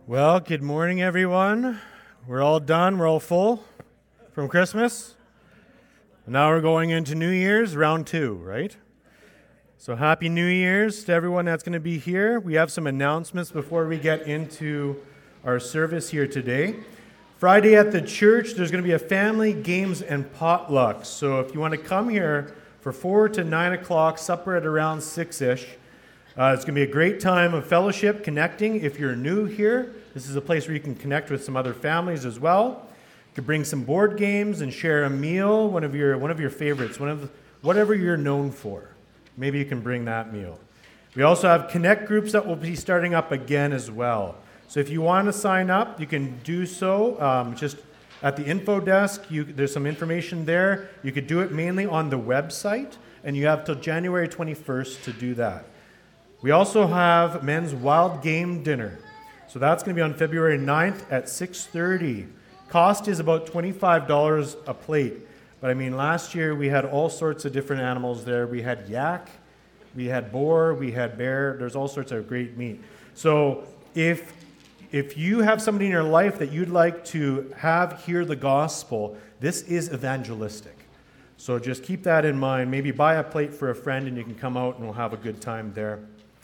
Well, good morning, everyone. We're all done. We're all full from Christmas. Now we're going into New Year's, round 2, right? So happy New Year's to everyone that's going to be here. We have some announcements before we get into our service here today. Friday at the church, there's going to be a family games and potluck. So if you want to come here for 4 to 9 o'clock, supper at around 6-ish, it's going to be a great time of fellowship, connecting. If you're new here, this is a place where you can connect with some other families as well. You can bring some board games and share a meal, one of your favorites, whatever you're known for. Maybe you can bring that meal. We also have connect groups that will be starting up again as well. So if you want to sign up, you can do so just at the info desk. There's some information there. You could do it mainly on the website, and you have till January 21st to do that. We also have men's wild game dinner. So that's going to be on February 9th at 6:30. Cost is about $25 a plate. But I mean, last year we had all sorts of different animals there. We had yak, we had boar, we had bear. There's all sorts of great meat. So if you have somebody in your life that you'd like to have hear the gospel, this is evangelistic. So just keep that in mind. Maybe buy a plate for a friend and you can come out and we'll have a good time there.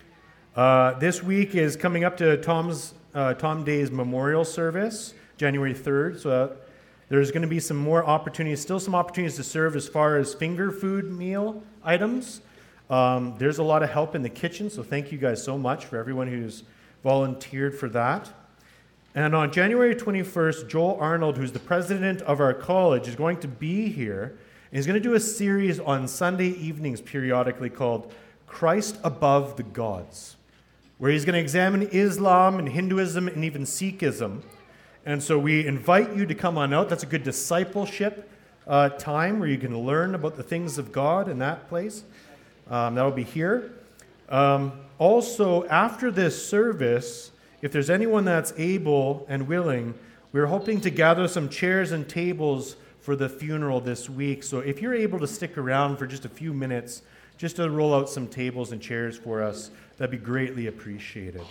This week is coming up to Tom Day's memorial service, January 3rd. So there's going to be some opportunities to serve as far as finger food meal items. There's a lot of help in the kitchen, so thank you guys so much for everyone who's volunteered for that. And on January 21st, Joel Arnold, who's the president of our college, is going to be here. And he's going to do a series on Sunday evenings periodically called Christ Above the Gods, where he's going to examine Islam and Hinduism and even Sikhism. And so we invite you to come on out. That's a good discipleship time where you can learn about the things of God in that place. That'll be here. Also, after this service, if there's anyone that's able and willing, we're hoping to gather some chairs and tables for the funeral this week. So if you're able to stick around for just a few minutes, just to roll out some tables and chairs for us, that'd be greatly appreciated.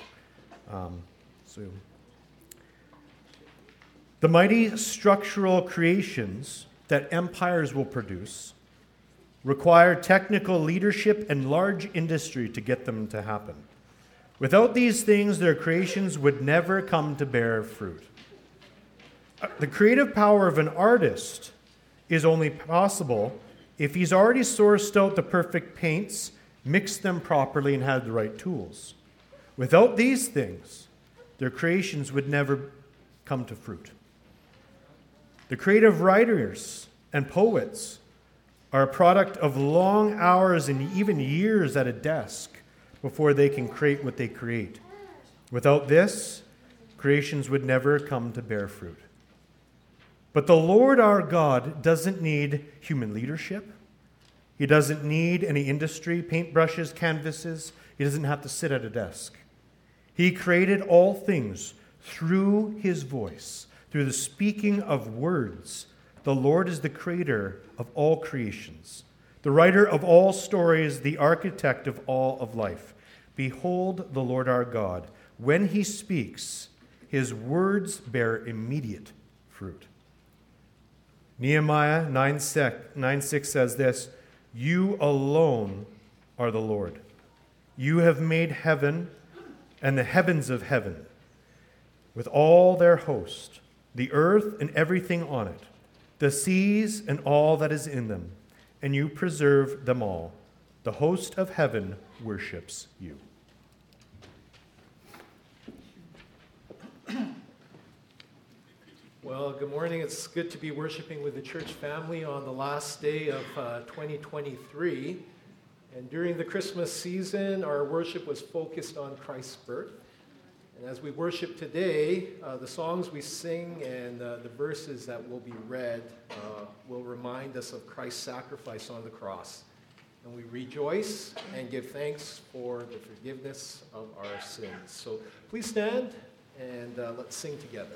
The mighty structural creations that empires will produce require technical leadership and large industry to get them to happen. Without these things, their creations would never come to bear fruit. The creative power of an artist is only possible if he's already sourced out the perfect paints, mixed them properly, and had the right tools. Without these things, their creations would never come to fruit. The creative writers and poets are a product of long hours and even years at a desk before they can create what they create. Without this, creations would never come to bear fruit. But the Lord our God doesn't need human leadership. He doesn't need any industry, paintbrushes, canvases. He doesn't have to sit at a desk. He created all things through his voice, through the speaking of words. The Lord is the creator of all creations, the writer of all stories, the architect of all of life. Behold the Lord our God. When he speaks, his words bear immediate fruit. Nehemiah 9:6 says this, "You alone are the Lord. You have made heaven and the heavens of heaven with all their host, the earth and everything on it, the seas and all that is in them, and you preserve them all. The host of heaven worships you." Well, good morning. It's good to be worshiping with the church family on the last day of 2023. And during the Christmas season, our worship was focused on Christ's birth. And as we worship today, the songs we sing and the verses that will be read will remind us of Christ's sacrifice on the cross. And we rejoice and give thanks for the forgiveness of our sins. So please stand and let's sing together.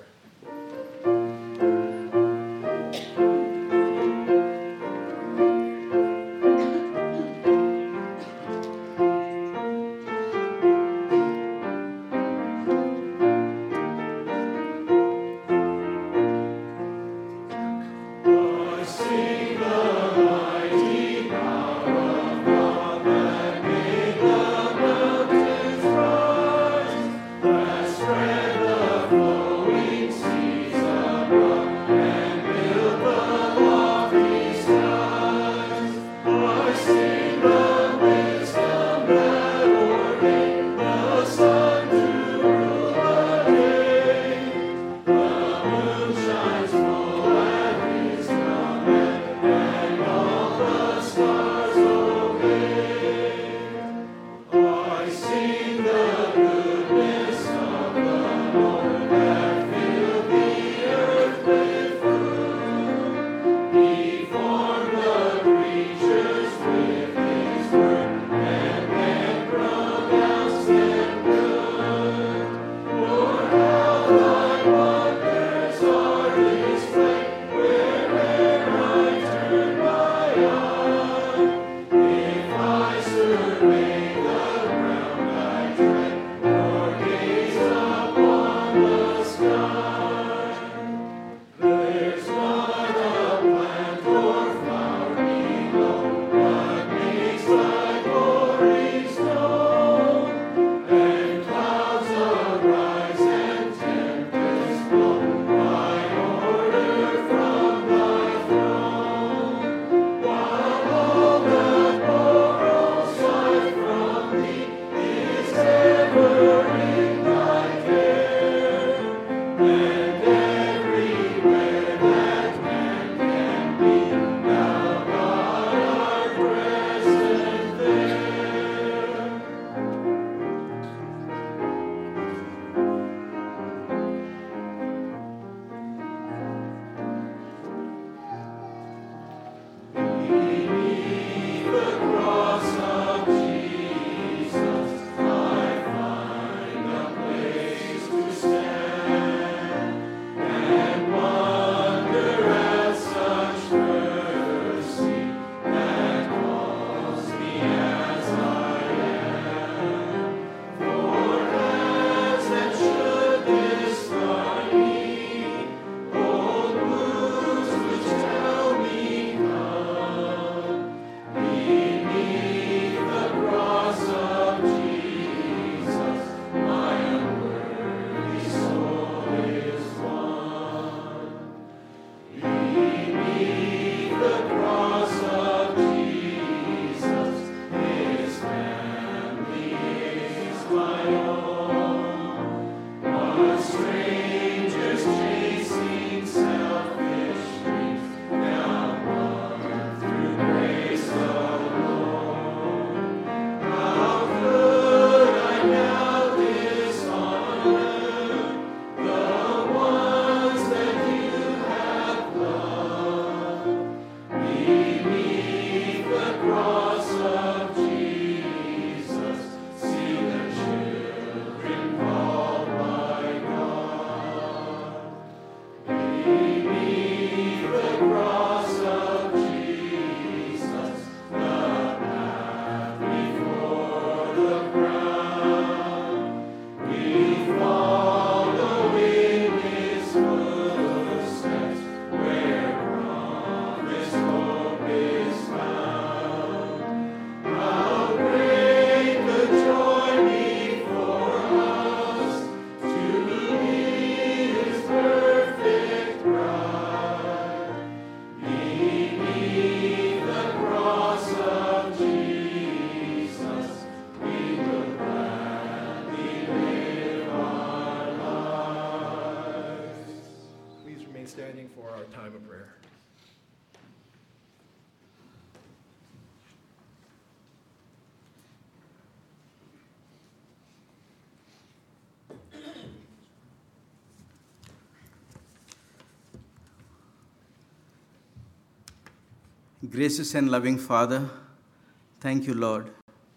standing for our time of prayer. Gracious and loving Father, thank you, Lord,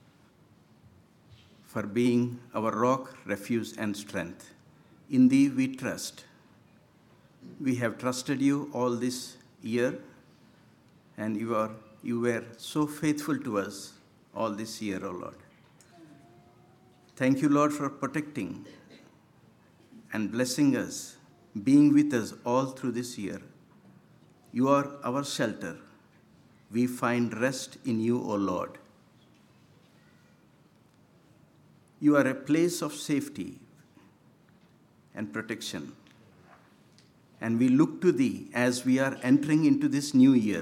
for being our rock, refuge, and strength. In Thee we trust. We have trusted You all this year, and You were so faithful to us all this year, O Lord. Thank You, Lord, for protecting and blessing us, being with us all through this year. You are our shelter. We find rest in you, O Lord. You are a place of safety and protection. And we look to thee as we are entering into this new year.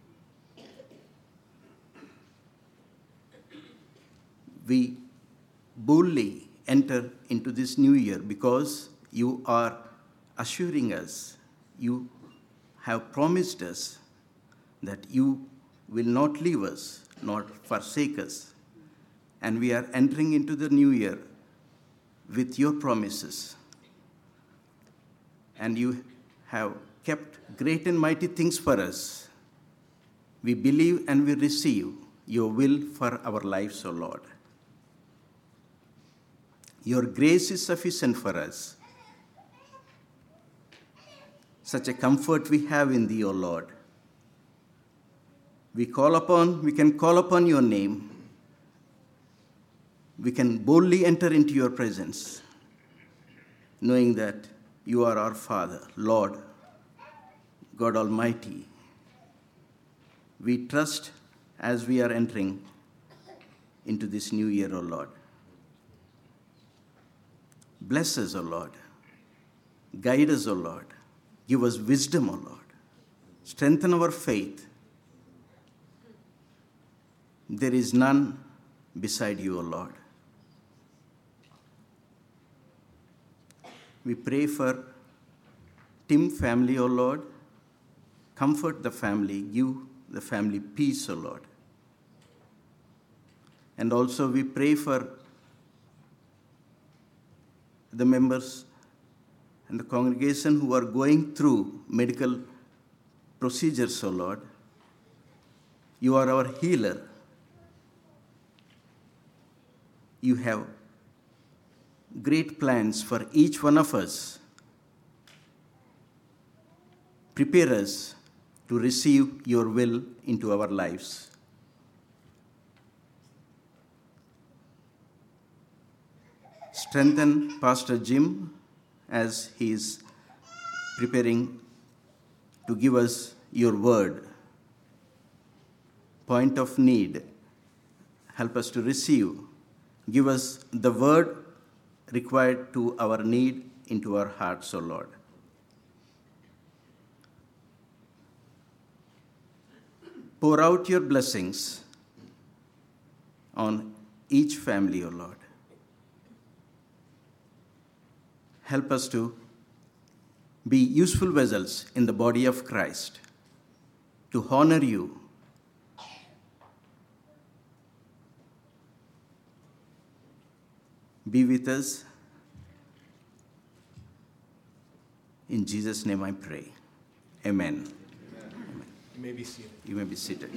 We boldly enter into this new year because you are assuring us, you have promised us that you will not leave us, nor forsake us. And we are entering into the new year with your promises. And you have kept great and mighty things for us. We believe and we receive your will for our lives, O Lord. Your grace is sufficient for us. Such a comfort we have in thee, O Lord. We can call upon your name. We can boldly enter into your presence, knowing that you are our Father, Lord, God Almighty. We trust as we are entering into this new year, O Lord. Bless us, O Lord. Guide us, O Lord. Give us wisdom, O Lord. Strengthen our faith. There is none beside you, O Lord. We pray for Tim family, O Lord. Comfort the family. Give the family peace, O Lord. And also we pray for the members and the congregation who are going through medical procedures, O Lord. You are our healer. You have great plans for each one of us. Prepare us to receive your will into our lives. Strengthen Pastor Jim as he is preparing to give us your word. Point of need. Help us to receive. Give us the word required to our need into our hearts, O Lord. Pour out your blessings on each family, O Lord. Help us to be useful vessels in the body of Christ, to honor you. Be with us. In Jesus' name I pray. Amen. Amen. You may be seated. You may be seated.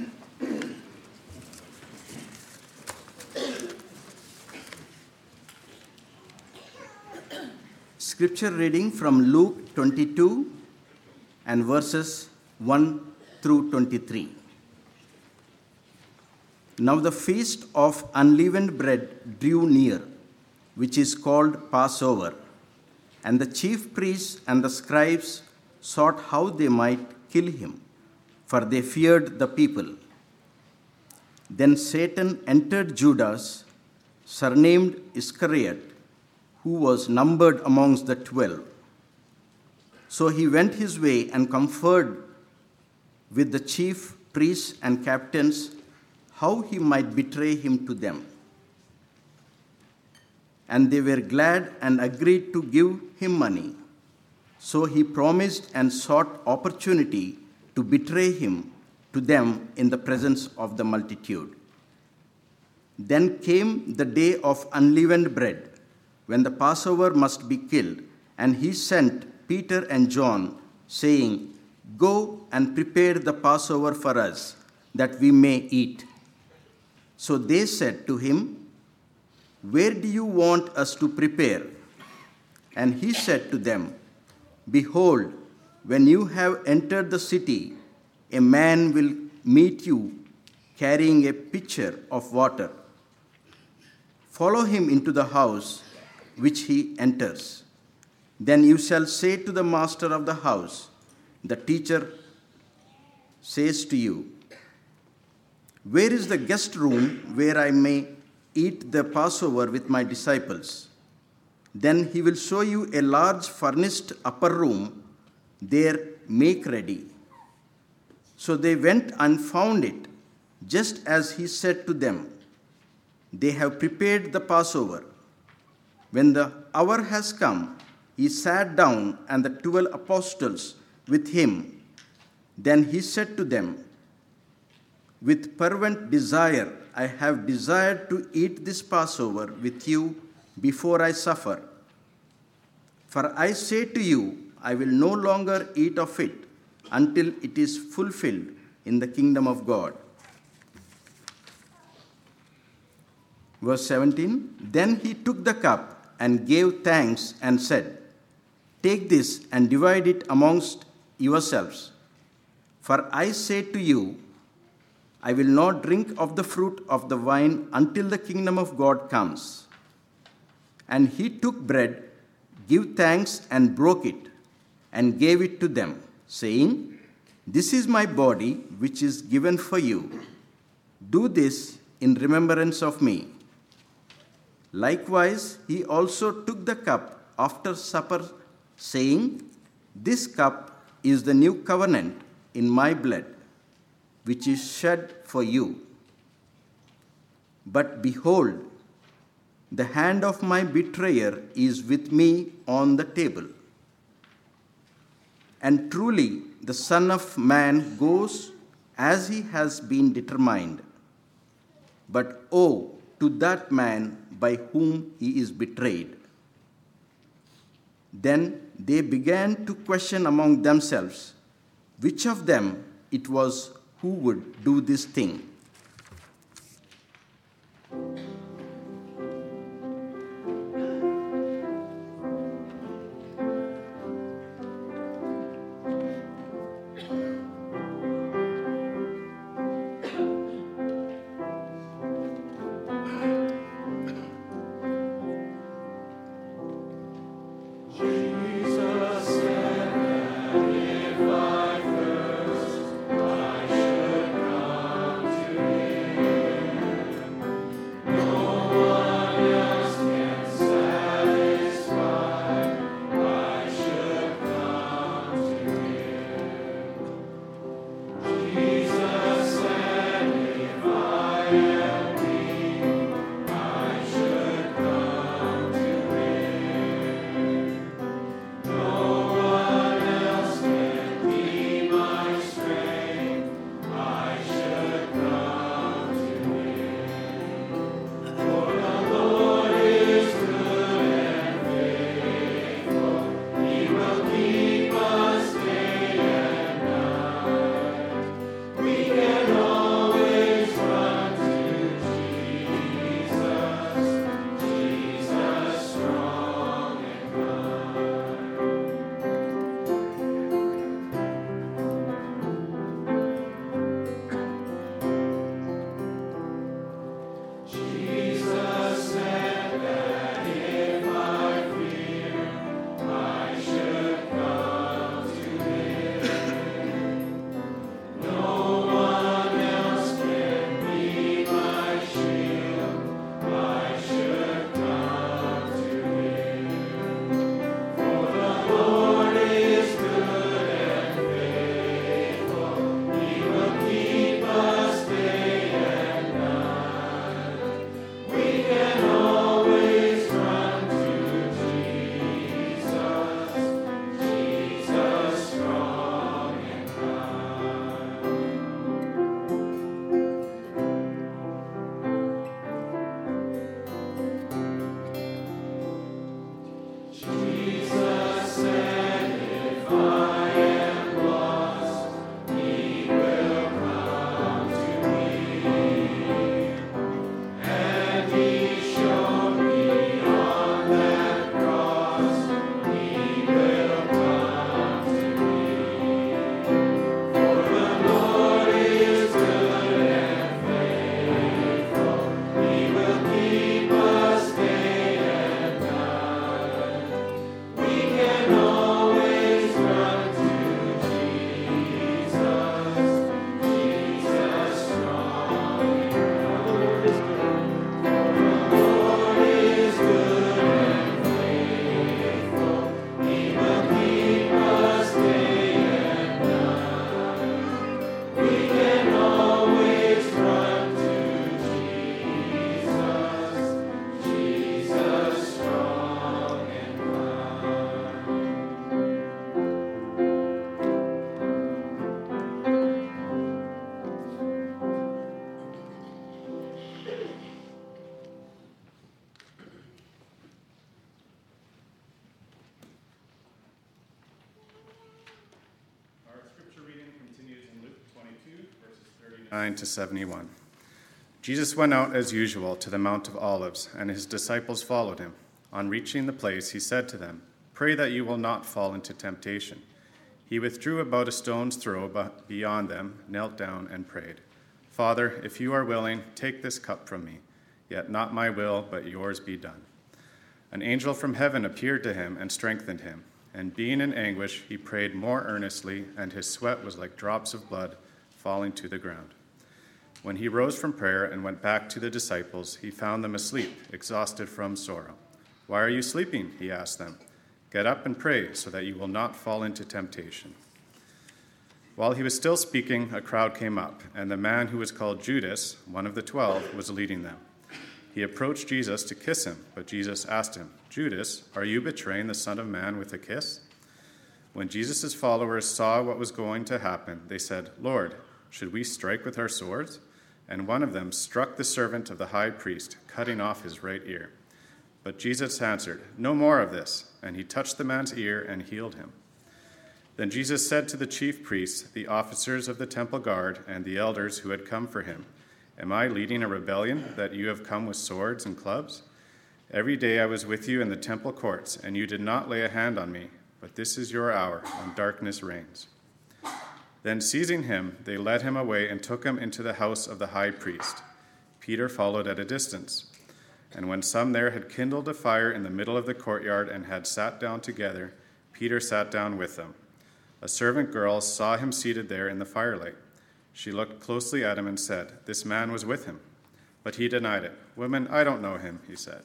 Scripture reading from Luke 22 and verses 1 through 23. Now the feast of unleavened bread drew near, which is called Passover, and the chief priests and the scribes sought how they might kill him, for they feared the people. Then Satan entered Judas, surnamed Iscariot, who was numbered amongst the 12. So he went his way and conferred with the chief priests and captains how he might betray him to them. And they were glad and agreed to give him money. So he promised and sought opportunity to betray him to them in the presence of the multitude. Then came the day of unleavened bread, when the Passover must be killed, and he sent Peter and John, saying, "Go and prepare the Passover for us, that we may eat." So they said to him, "Where do you want us to prepare?" And he said to them, "Behold, when you have entered the city, a man will meet you carrying a pitcher of water. Follow him into the house which he enters. Then you shall say to the master of the house, 'The teacher says to you, "Where is the guest room where I may eat the Passover with my disciples?" Then he will show you a large furnished upper room. There make ready. So they went and found it, just as he said to them. They have prepared the Passover. When the hour has come, he sat down, and the 12 apostles with him. Then he said to them, "With fervent desire I have desired to eat this Passover with you before I suffer. For I say to you, I will no longer eat of it until it is fulfilled in the kingdom of God." Verse 17, then he took the cup and gave thanks and said, "Take this and divide it amongst yourselves. For I say to you, I will not drink of the fruit of the vine until the kingdom of God comes." And he took bread, gave thanks, and broke it, and gave it to them, saying, "This is my body, which is given for you. Do this in remembrance of me." Likewise, he also took the cup after supper, saying, "This cup is the new covenant in my blood, which is shed for you. But behold, the hand of my betrayer is with me on the table. And truly, the Son of Man goes as he has been determined. But woe to that man by whom he is betrayed." Then they began to question among themselves which of them it was who would do this thing. If I thirst, I should come to 9 to 71. Jesus went out as usual to the Mount of Olives, and his disciples followed him. On reaching the place, he said to them, "Pray that you will not fall into temptation." He withdrew about a stone's throw beyond them, knelt down, and prayed, "Father, if you are willing, take this cup from me. Yet not my will, but yours be done." An angel from heaven appeared to him and strengthened him. And being in anguish, he prayed more earnestly, and his sweat was like drops of blood falling to the ground. When he rose from prayer and went back to the disciples, he found them asleep, exhausted from sorrow. "Why are you sleeping?" he asked them. "Get up and pray, so that you will not fall into temptation." While he was still speaking, a crowd came up, and the man who was called Judas, one of the 12, was leading them. He approached Jesus to kiss him, but Jesus asked him, "Judas, are you betraying the Son of Man with a kiss?" When Jesus' followers saw what was going to happen, they said, "Lord, should we strike with our swords?" And one of them struck the servant of the high priest, cutting off his right ear. But Jesus answered, "No more of this." And he touched the man's ear and healed him. Then Jesus said to the chief priests, the officers of the temple guard, and the elders who had come for him, "Am I leading a rebellion that you have come with swords and clubs? Every day I was with you in the temple courts, and you did not lay a hand on me, but this is your hour when darkness reigns." Then seizing him, they led him away and took him into the house of the high priest. Peter followed at a distance. And when some there had kindled a fire in the middle of the courtyard and had sat down together, Peter sat down with them. A servant girl saw him seated there in the firelight. She looked closely at him and said, "This man was with him." But he denied it. "Woman, I don't know him," he said.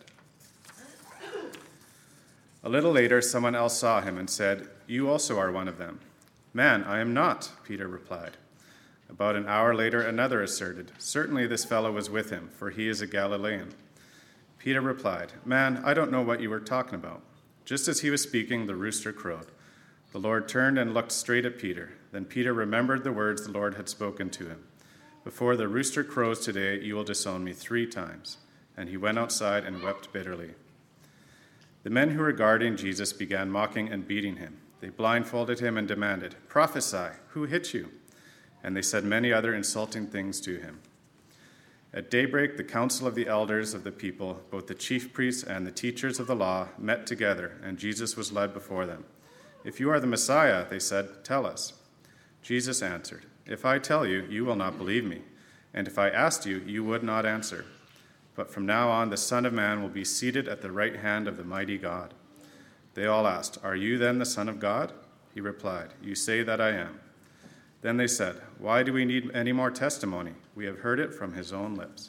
A little later, someone else saw him and said, "You also are one of them." "Man, I am not," Peter replied. About an hour later, another asserted, "Certainly this fellow was with him, for he is a Galilean." Peter replied, "Man, I don't know what you were talking about." Just as he was speaking, the rooster crowed. The Lord turned and looked straight at Peter. Then Peter remembered the words the Lord had spoken to him. "Before the rooster crows today, you will disown me 3 times." And he went outside and wept bitterly. The men who were guarding Jesus began mocking and beating him. They blindfolded him and demanded, "Prophesy, who hit you?" And they said many other insulting things to him. At daybreak, the council of the elders of the people, both the chief priests and the teachers of the law, met together, and Jesus was led before them. "If you are the Messiah," they said, "tell us." Jesus answered, "If I tell you, you will not believe me, and if I asked you, you would not answer. But from now on, the Son of Man will be seated at the right hand of the mighty God." They all asked, "Are you then the Son of God?" He replied, "You say that I am." Then they said, "Why do we need any more testimony? We have heard it from his own lips."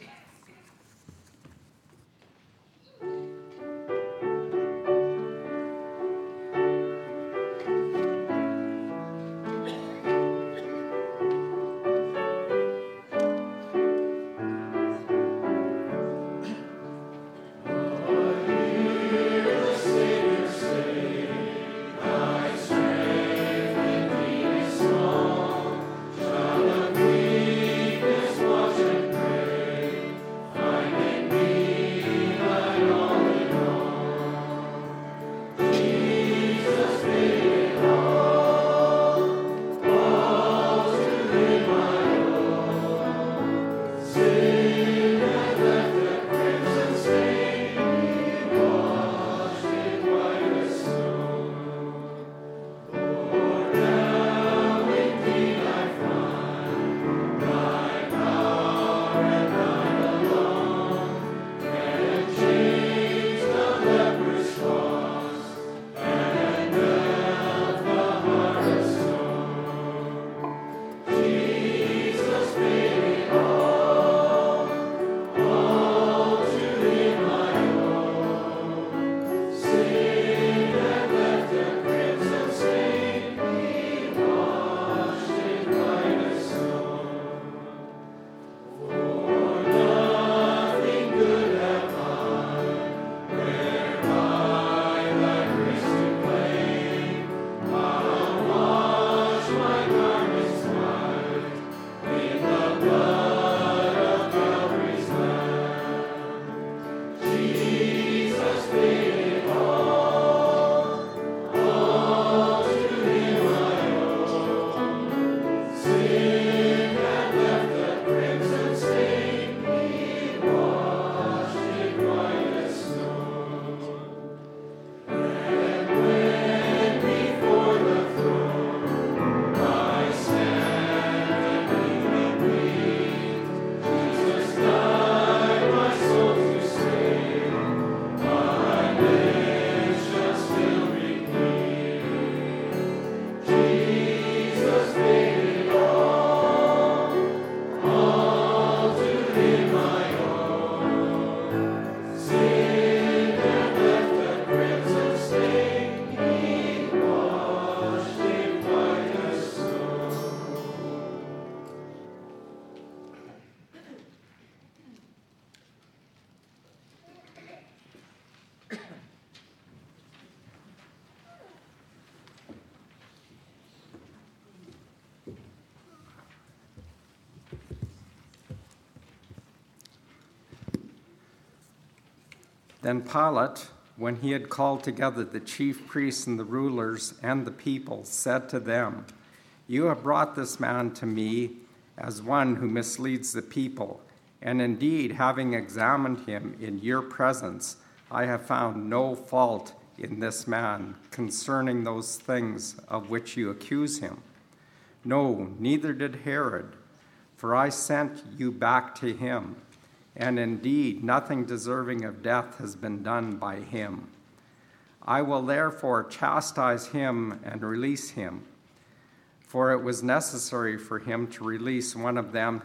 Then Pilate, when he had called together the chief priests and the rulers and the people, said to them, "You have brought this man to me as one who misleads the people, and indeed, having examined him in your presence, I have found no fault in this man concerning those things of which you accuse him. No, neither did Herod, for I sent you back to him, and indeed nothing deserving of death has been done by him. I will therefore chastise him and release him, for it was necessary for him to release one of them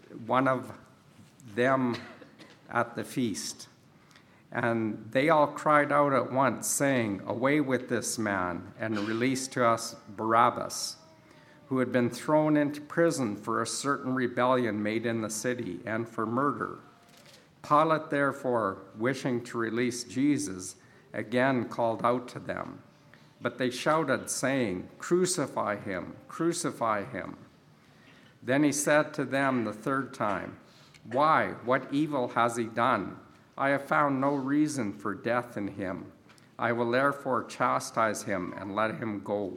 at the feast." And they all cried out at once, saying, "Away with this man, and release to us Barabbas," who had been thrown into prison for a certain rebellion made in the city, and for murder. Pilate, therefore, wishing to release Jesus, again called out to them. But they shouted, saying, "Crucify him, crucify him." Then he said to them the third time, "Why, what evil has he done? I have found no reason for death in him. I will therefore chastise him and let him go."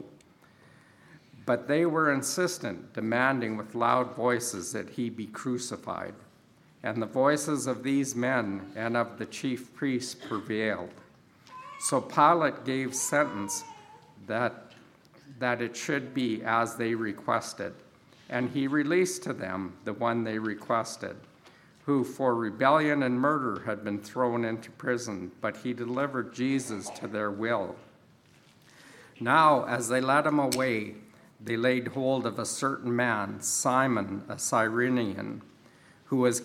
But they were insistent, demanding with loud voices that he be crucified. And the voices of these men and of the chief priests prevailed. So Pilate gave sentence that it should be as they requested. And he released to them the one they requested, who for rebellion and murder had been thrown into prison, but he delivered Jesus to their will. Now, as they led him away, they laid hold of a certain man, Simon, a Cyrenian, who was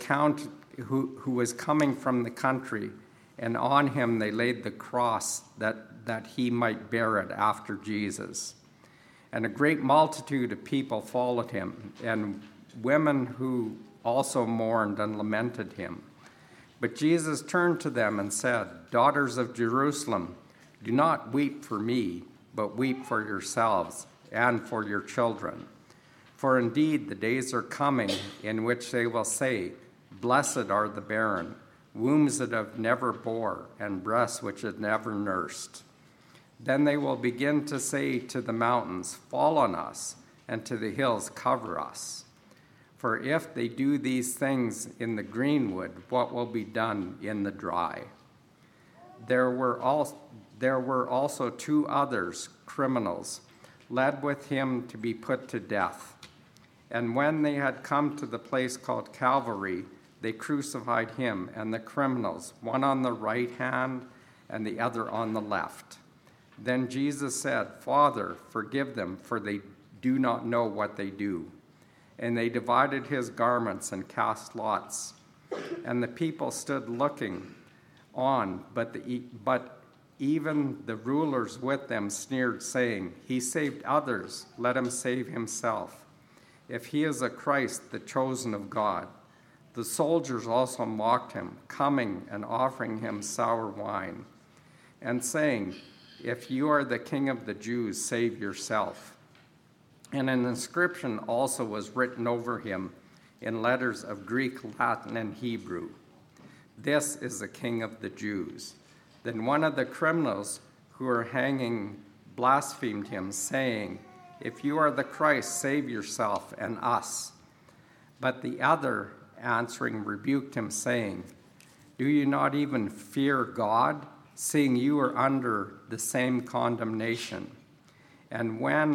coming from the country, and on him they laid the cross that he might bear it after Jesus. And a great multitude of people followed him, and women who also mourned and lamented him. But Jesus turned to them and said, "Daughters of Jerusalem, do not weep for me, but weep for yourselves and for your children. For indeed the days are coming in which they will say, 'Blessed are the barren, wombs that have never bore, and breasts which have never nursed.' Then they will begin to say to the mountains, 'Fall on us,' and to the hills, 'Cover us.' For if they do these things in the greenwood, what will be done in the dry?" There were also two others, criminals, led with him to be put to death. And when they had come to the place called Calvary, they crucified him and the criminals, one on the right hand and the other on the left. Then Jesus said, "Father, forgive them, for they do not know what they do." And they divided his garments and cast lots. And the people stood looking on, but even the rulers with them sneered, saying, "He saved others, let him save himself, if he is a Christ, the chosen of God." The soldiers also mocked him, coming and offering him sour wine, and saying, "If you are the king of the Jews, save yourself." And an inscription also was written over him in letters of Greek, Latin, and Hebrew, "This is the King of the Jews." Then one of the criminals who were hanging blasphemed him, saying, "If you are the Christ, save yourself and us." But the other, answering, rebuked him, saying, "Do you not even fear God, seeing you are under the same condemnation? And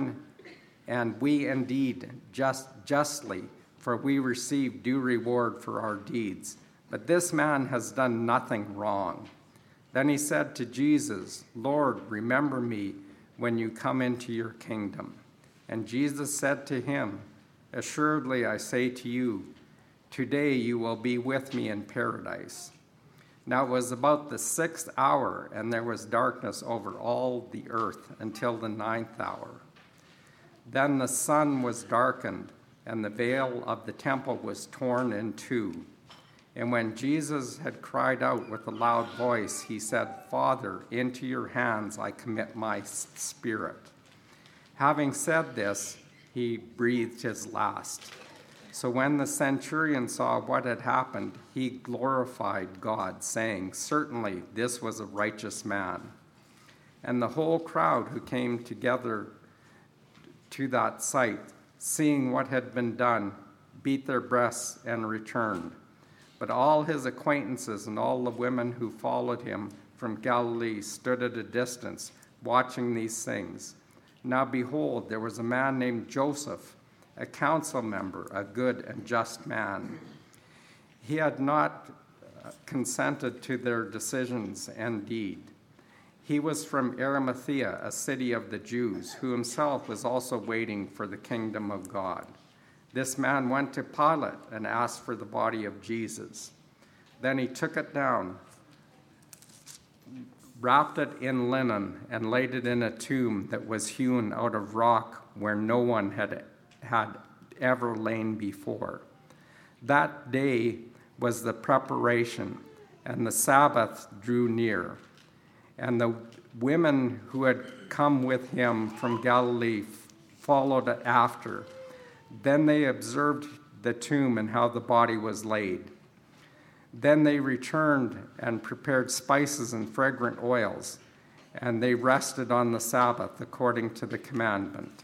we indeed justly, for we receive due reward for our deeds. But this man has done nothing wrong." Then he said to Jesus, "Lord, remember me when you come into your kingdom." And Jesus said to him, "Assuredly I say to you, today you will be with me in paradise." Now it was about the 6th hour, and there was darkness over all the earth until the 9th hour. Then the sun was darkened, and the veil of the temple was torn in two. And when Jesus had cried out with a loud voice, he said, "Father, into your hands I commit my spirit." Having said this, he breathed his last. So when the centurion saw what had happened, he glorified God, saying, "Certainly this was a righteous man." And the whole crowd who came together to that sight, seeing what had been done, beat their breasts and returned. But all his acquaintances and all the women who followed him from Galilee stood at a distance, watching these things. Now behold, there was a man named Joseph, a council member, a good and just man. He had not consented to their decisions and deed. He was from Arimathea, a city of the Jews, who himself was also waiting for the kingdom of God. This man went to Pilate and asked for the body of Jesus. Then he took it down, wrapped it in linen, and laid it in a tomb that was hewn out of rock where no one had ever lain before. That day was the preparation, and the Sabbath drew near. And the women who had come with him from Galilee followed after. Then they observed the tomb and how the body was laid. Then they returned and prepared spices and fragrant oils, and they rested on the Sabbath according to the commandment.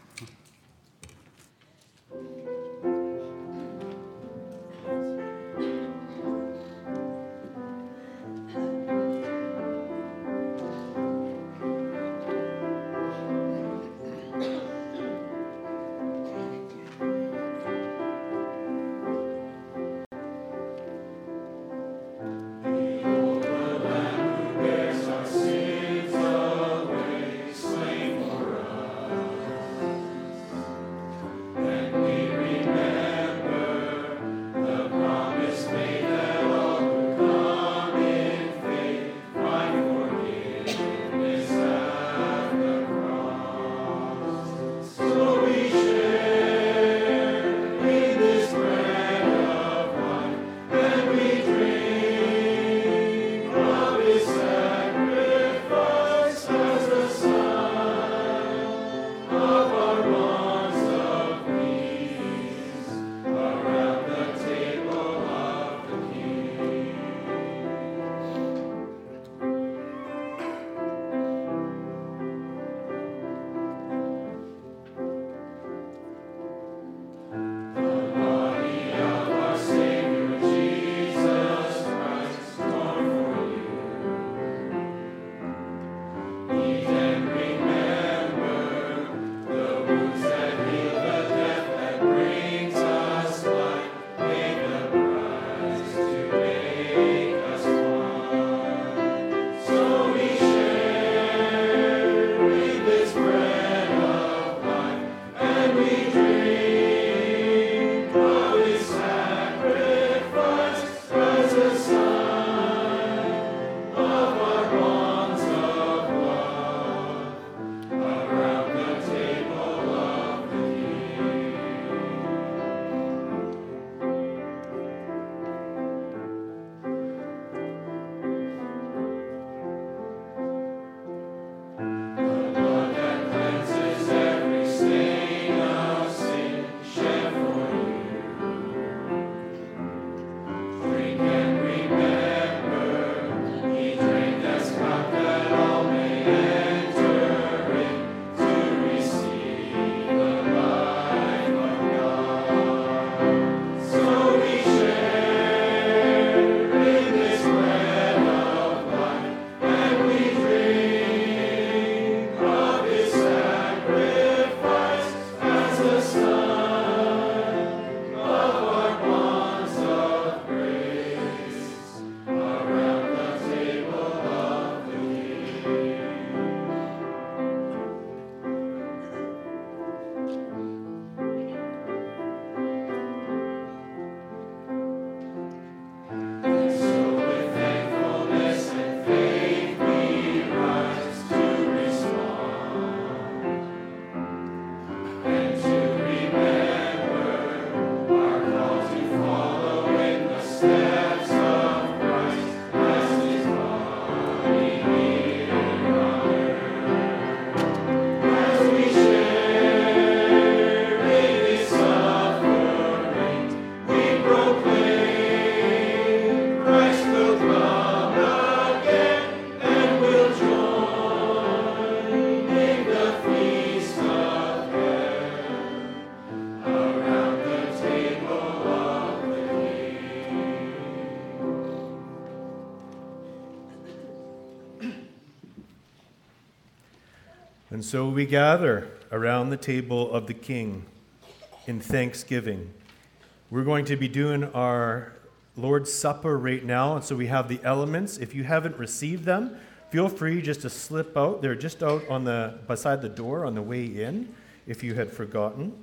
And so we gather around the table of the King in thanksgiving. We're going to be doing our Lord's Supper right now, and so we have the elements. If you haven't received them, feel free just to slip out. They're just out on beside the door on the way in, if you had forgotten.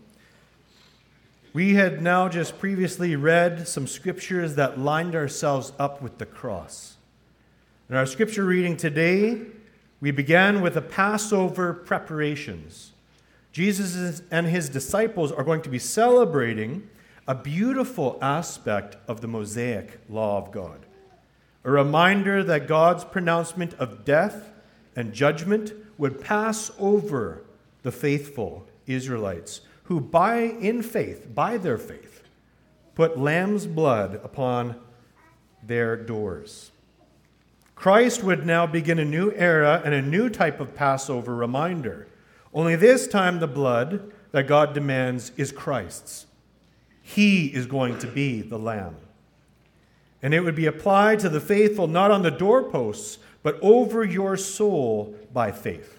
We had now just previously read some scriptures that lined ourselves up with the cross. In our scripture reading today, we began with the Passover preparations. Jesus and his disciples are going to be celebrating a beautiful aspect of the Mosaic law of God. A reminder that God's pronouncement of death and judgment would pass over the faithful Israelites who by their faith, put lamb's blood upon their doors. Christ would now begin a new era and a new type of Passover reminder. Only this time the blood that God demands is Christ's. He is going to be the lamb. And it would be applied to the faithful not on the doorposts, but over your soul by faith.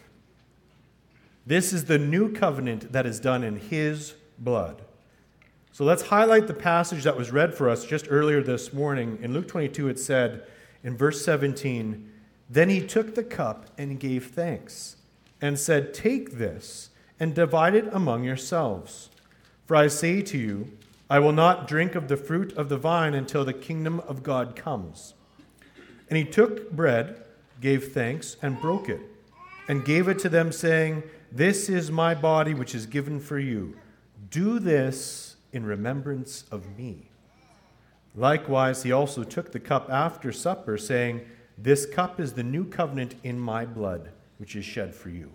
This is the new covenant that is done in his blood. So let's highlight the passage that was read for us just earlier this morning. In Luke 22 it said, in verse 17, "Then he took the cup and gave thanks, and said, 'Take this and divide it among yourselves. For I say to you, I will not drink of the fruit of the vine until the kingdom of God comes.' And he took bread, gave thanks, and broke it, and gave it to them, saying, 'This is my body which is given for you. Do this in remembrance of me.' Likewise, he also took the cup after supper, saying, 'This cup is the new covenant in my blood, which is shed for you.'"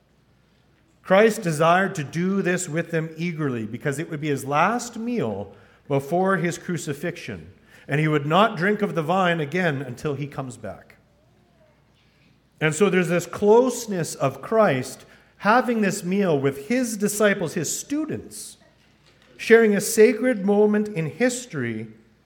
Christ desired to do this with them eagerly because it would be his last meal before his crucifixion, and he would not drink of the vine again until he comes back. And so there's this closeness of Christ having this meal with his disciples, his students, sharing a sacred moment in history.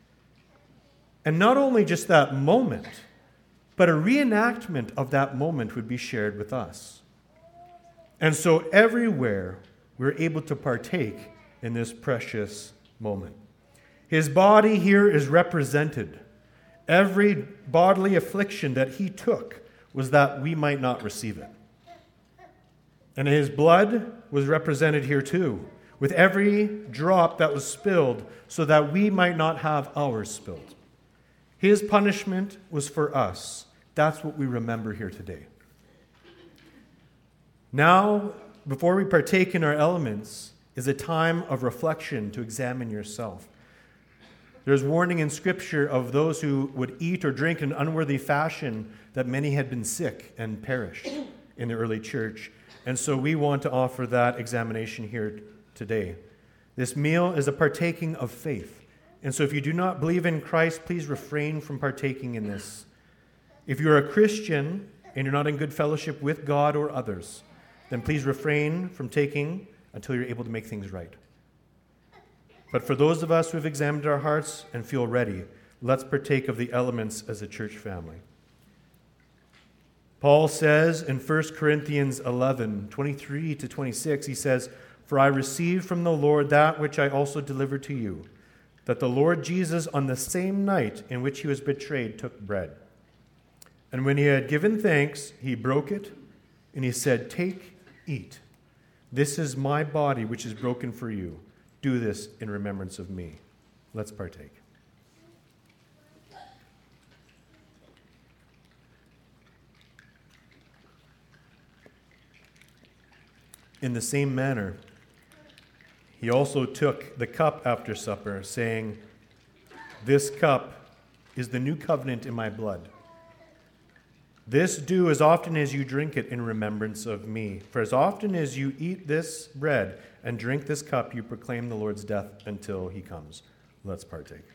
And not only just that moment, but a reenactment of that moment would be shared with us. And so everywhere we're able to partake in this precious moment. His body here is represented. Every bodily affliction that he took was that we might not receive it. And his blood was represented here too, with every drop that was spilled so that we might not have ours spilled. His punishment was for us. That's what we remember here today. Now, before we partake in our elements, is a time of reflection to examine yourself. There's warning in Scripture of those who would eat or drink in an unworthy fashion, that many had been sick and perished in the early church. And so we want to offer that examination here today. This meal is a partaking of faith. And so if you do not believe in Christ, please refrain from partaking in this. If you're a Christian and you're not in good fellowship with God or others, then please refrain from taking until you're able to make things right. But for those of us who have examined our hearts and feel ready, let's partake of the elements as a church family. Paul says in 1 Corinthians 11, 23 to 26, he says, "For I received from the Lord that which I also delivered to you, that the Lord Jesus, on the same night in which he was betrayed, took bread. And when he had given thanks, he broke it, and he said, 'Take, eat. This is my body, which is broken for you. Do this in remembrance of me.'" Let's partake. In the same manner, he also took the cup after supper, saying, "This cup is the new covenant in my blood. This do as often as you drink it in remembrance of me. For as often as you eat this bread and drink this cup, you proclaim the Lord's death until he comes." Let's partake.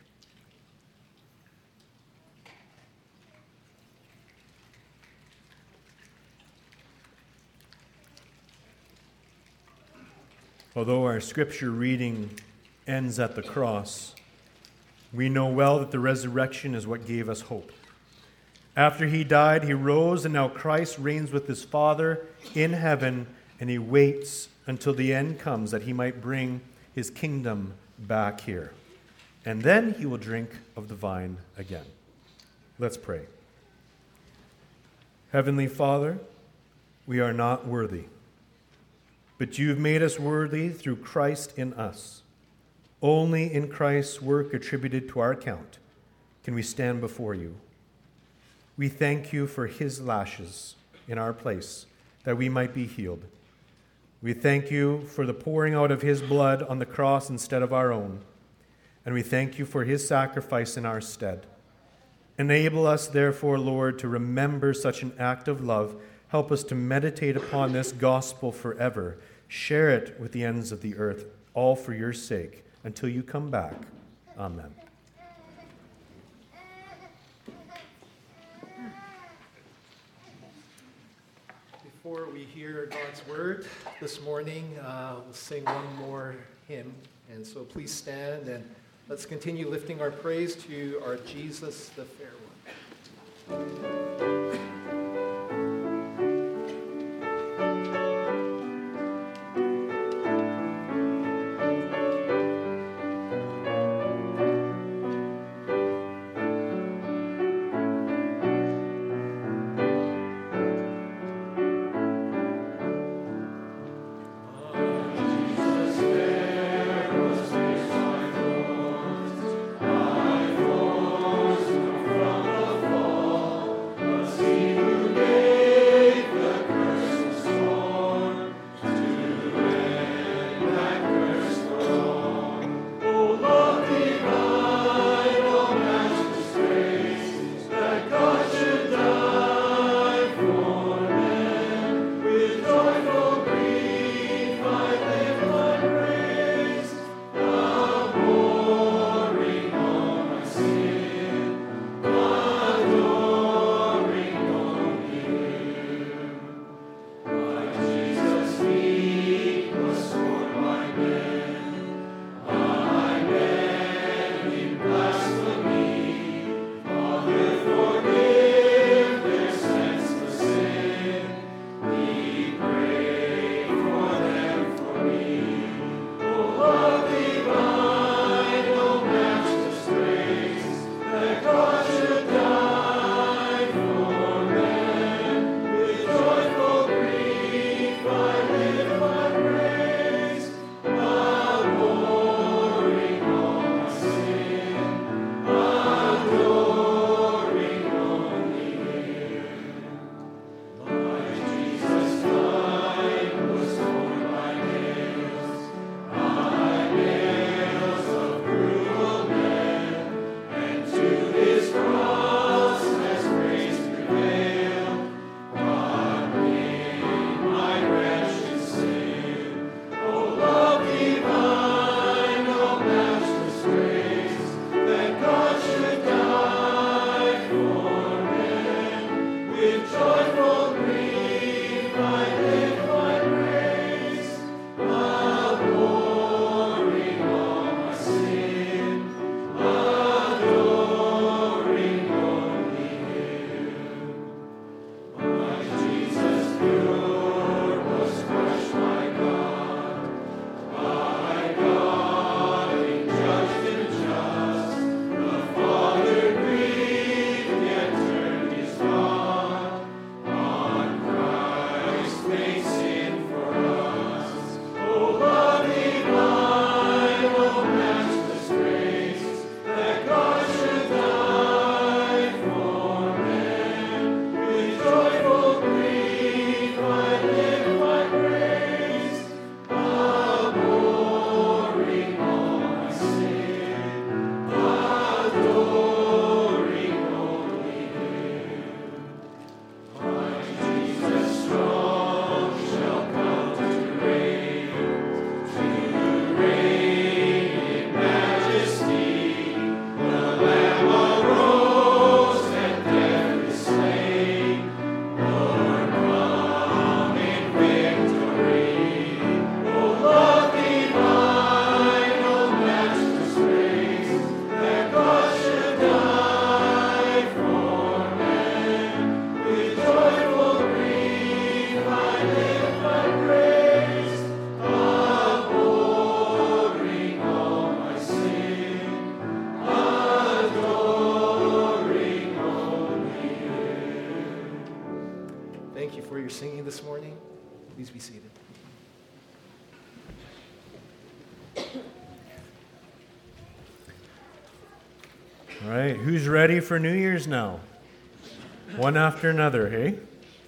Although our scripture reading ends at the cross, we know well that the resurrection is what gave us hope. After he died, he rose, and now Christ reigns with his Father in heaven, and he waits until the end comes that he might bring his kingdom back here. And then he will drink of the vine again. Let's pray. Heavenly Father, we are not worthy, but you've made us worthy through Christ in us. Only in Christ's work attributed to our account can we stand before you. We thank you for his lashes in our place, that we might be healed. We thank you for the pouring out of his blood on the cross instead of our own. And we thank you for his sacrifice in our stead. Enable us, therefore, Lord, to remember such an act of love. Help us to meditate upon this gospel forever. Share it with the ends of the earth, all for your sake, until you come back. Amen. Before we hear God's word this morning, we'll sing one more hymn. And so please stand and let's continue lifting our praise to our Jesus, the fair one. From the fall, your singing this morning. Please be seated. All right, who's ready for New Year's now? One after another, hey?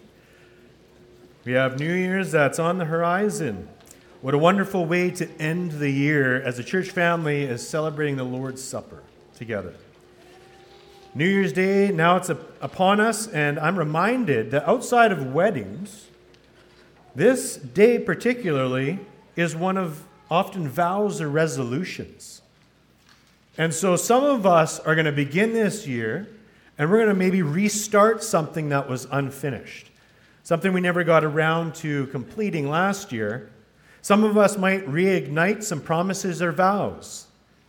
We have New Year's that's on the horizon. What a wonderful way to end the year as a church family is celebrating the Lord's Supper together. New Year's Day, now it's upon us, and I'm reminded that outside of weddings, this day particularly is one of often vows or resolutions. And so some of us are going to begin this year, and we're going to maybe restart something that was unfinished, something we never got around to completing last year. Some of us might reignite some promises or vows,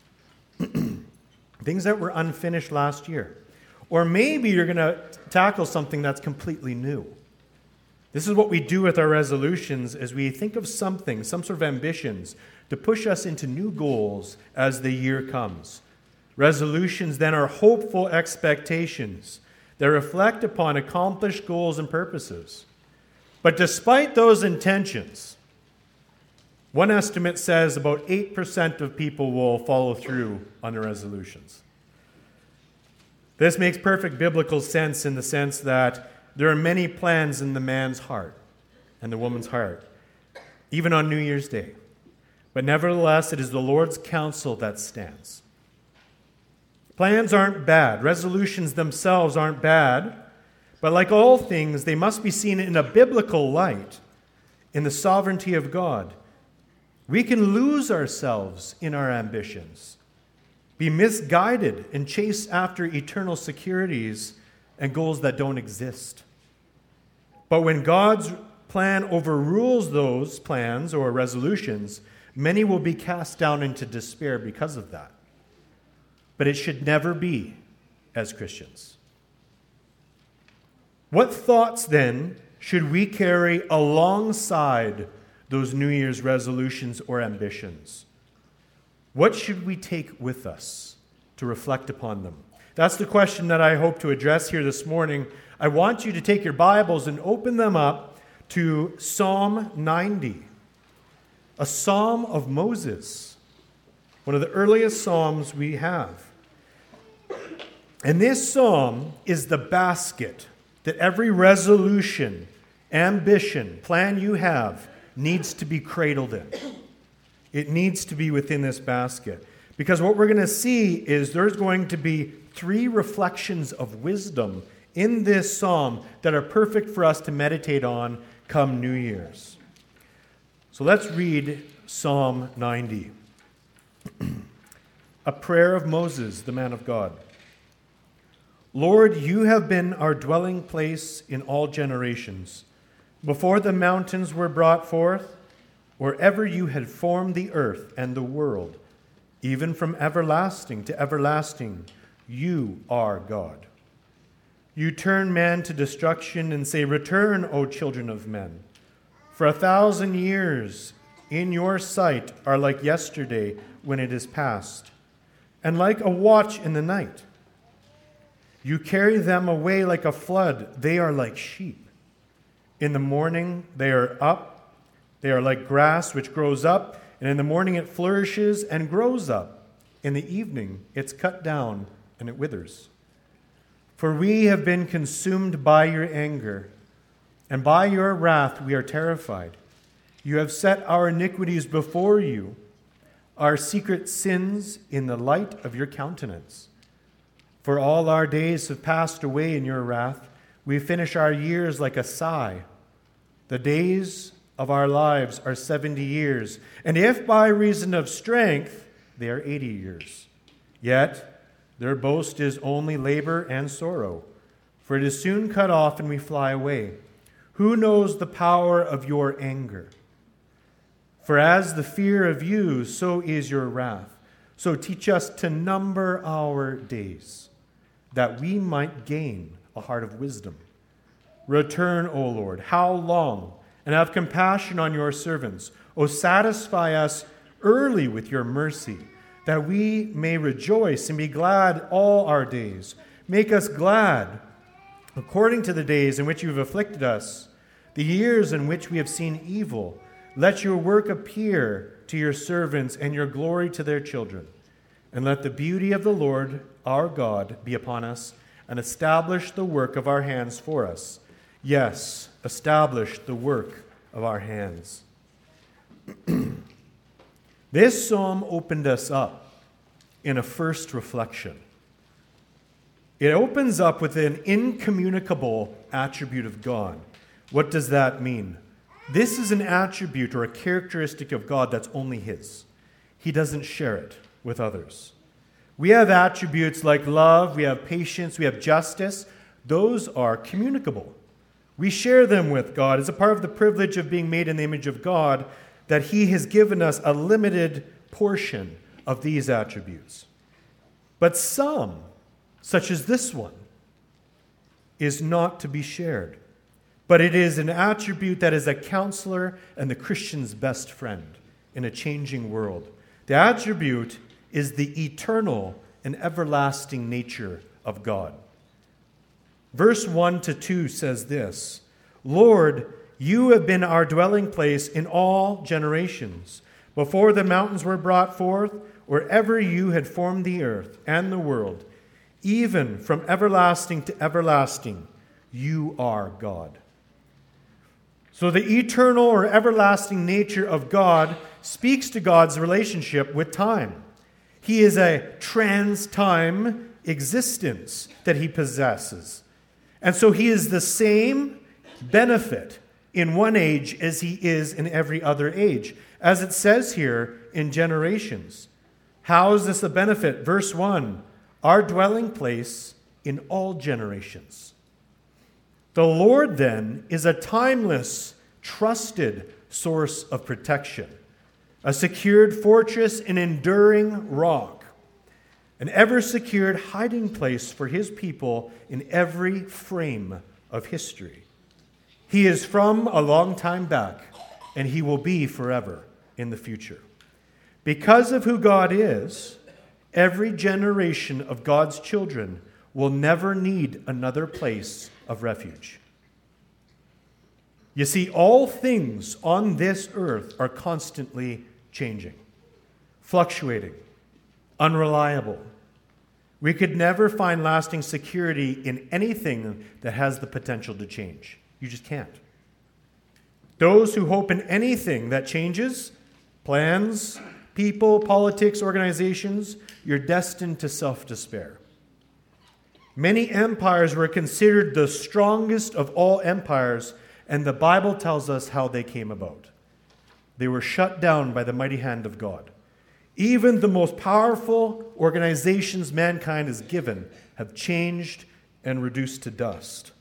things that were unfinished last year. Or maybe you're going to tackle something that's completely new. This is what we do with our resolutions, as we think of something, some sort of ambitions, to push us into new goals as the year comes. Resolutions then are hopeful expectations that reflect upon accomplished goals and purposes. But despite those intentions, one estimate says about 8% of people will follow through on their resolutions. This makes perfect biblical sense in the sense that there are many plans in the man's heart and the woman's heart, even on New Year's Day. But nevertheless, it is the Lord's counsel that stands. Plans aren't bad. Resolutions themselves aren't bad. But like all things, they must be seen in a biblical light, in the sovereignty of God. We can lose ourselves in our ambitions, be misguided, and chase after eternal securities and goals that don't exist. But when God's plan overrules those plans or resolutions, many will be cast down into despair because of that. But it should never be as Christians. What thoughts, then, should we carry alongside those New Year's resolutions or ambitions? What should we take with us to reflect upon them? That's the question that I hope to address here this morning. I want you to take your Bibles and open them up to Psalm 90, a psalm of Moses, one of the earliest psalms we have. And this psalm is the basket that every resolution, ambition, plan you have needs to be cradled in. It needs to be within this basket. Because what we're going to see is there's going to be 3 reflections of wisdom in this psalm that are perfect for us to meditate on come New Year's. So let's read Psalm 90. A prayer of Moses, the man of God. Lord, you have been our dwelling place in all generations. Before the mountains were brought forth, or ever you had formed the earth and the world, even from everlasting to everlasting, you are God. You turn man to destruction and say, return, O children of men. For 1,000 years in your sight are like yesterday when it is past, and like a watch in the night. You carry them away like a flood. They are like sheep. In the morning they are up. They are like grass which grows up, and in the morning it flourishes and grows up. In the evening it's cut down and it withers. For we have been consumed by your anger, and by your wrath we are terrified. You have set our iniquities before you, our secret sins in the light of your countenance. For all our days have passed away in your wrath. We finish our years like a sigh. The days of our lives are 70 years, and if by reason of strength, they are 80 years. Yet their boast is only labor and sorrow, for it is soon cut off and we fly away. Who knows the power of your anger? For as the fear of you, so is your wrath. So teach us to number our days, that we might gain a heart of wisdom. Return, O Lord, how long? And have compassion on your servants. O satisfy us early with your mercy, that we may rejoice and be glad all our days. Make us glad according to the days in which you have afflicted us, the years in which we have seen evil. Let your work appear to your servants and your glory to their children. And let the beauty of the Lord our God be upon us, and establish the work of our hands for us. Yes, establish the work of our hands. This psalm opened us up in a first reflection. It opens up with an incommunicable attribute of God. What does that mean? This is an attribute or a characteristic of God that's only His. He doesn't share it with others. We have attributes like love, we have patience, we have justice. Those are communicable. We share them with God. It's a part of the privilege of being made in the image of God that He has given us a limited portion of these attributes. But some, such as this one, is not to be shared. But it is an attribute that is a counselor and the Christian's best friend in a changing world. The attribute is the eternal and everlasting nature of God. Verse 1-2 says this, Lord, you have been our dwelling place in all generations. Before the mountains were brought forth, or ever you had formed the earth and the world, even from everlasting to everlasting, you are God. So the eternal or everlasting nature of God speaks to God's relationship with time. He is a trans-time existence that He possesses. And so He is the same benefit in one age as He is in every other age, as it says here in generations. How is this a benefit? Verse 1, our dwelling place in all generations. The Lord, then, is a timeless, trusted source of protection, a secured fortress, an enduring rock, an ever-secured hiding place for His people in every frame of history. He is from a long time back, and He will be forever in the future. Because of who God is, every generation of God's children will never need another place of refuge. You see, all things on this earth are constantly changing, fluctuating, unreliable. We could never find lasting security in anything that has the potential to change. You just can't. Those who hope in anything that changes, plans, people, politics, organizations, you're destined to self-despair. Many empires were considered the strongest of all empires, and the Bible tells us how they came about. They were shut down by the mighty hand of God. Even the most powerful organizations mankind has given have changed and reduced to dust.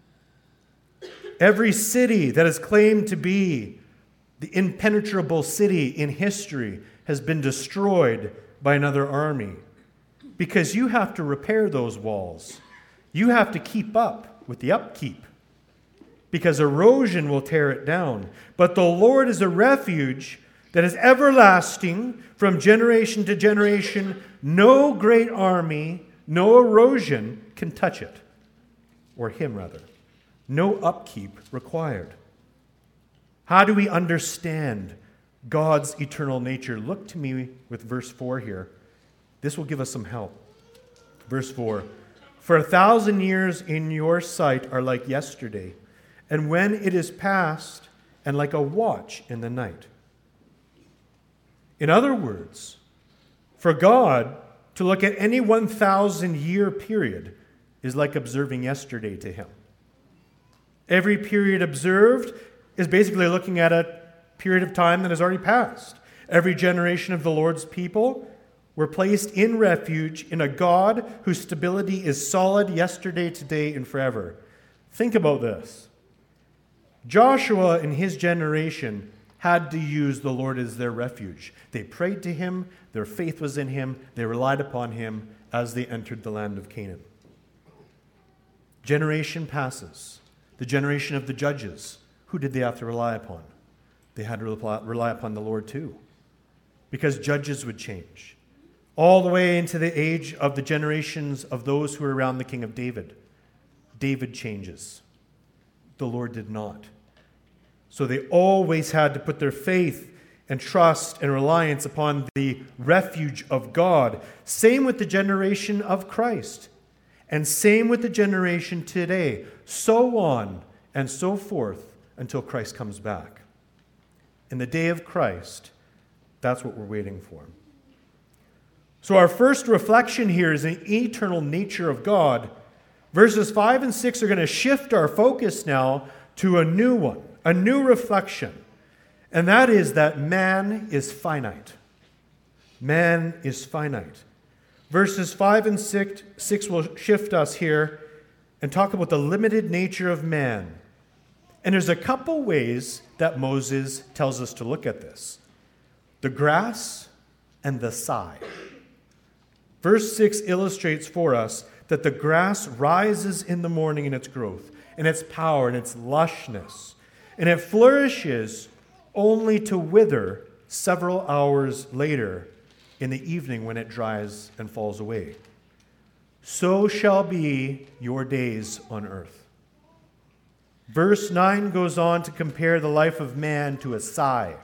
Every city that is claimed to be the impenetrable city in history has been destroyed by another army, because you have to repair those walls. You have to keep up with the upkeep, because erosion will tear it down. But the Lord is a refuge that is everlasting from generation to generation. No great army, no erosion can touch it, or Him rather. No upkeep required. How do we understand God's eternal nature? Look to me with verse 4 here. This will give us some help. Verse 4, for 1,000 years in your sight are like yesterday, and when it is past, and like a watch in the night. In other words, for God to look at any 1,000-year period is like observing yesterday to Him. Every period observed is basically looking at a period of time that has already passed. Every generation of the Lord's people were placed in refuge in a God whose stability is solid yesterday, today, and forever. Think about this. Joshua and his generation had to use the Lord as their refuge. They prayed to Him, their faith was in Him, they relied upon Him as they entered the land of Canaan. Generation passes. The generation of the judges, who did they have to rely upon? They had to rely upon the Lord too, because judges would change. All the way into the age of the generations of those who were around the king of David. David changes. The Lord did not. So they always had to put their faith and trust and reliance upon the refuge of God. Same with the generation of Christ. And same with the generation today. So on and so forth until Christ comes back. In the day of Christ, that's what we're waiting for. So our first reflection here is the eternal nature of God. Verses 5 and 6 are going to shift our focus now to a new one, a new reflection. And that is that man is finite. Man is finite. Verses 5 and 6 will shift us here and talk about the limited nature of man. And there's a couple ways that Moses tells us to look at this. The grass and the sigh. Verse 6 illustrates for us that the grass rises in the morning in its growth, in its power, in its lushness, and it flourishes only to wither several hours later in the evening when it dries and falls away. So shall be your days on earth. Verse 9 goes on to compare the life of man to a sigh.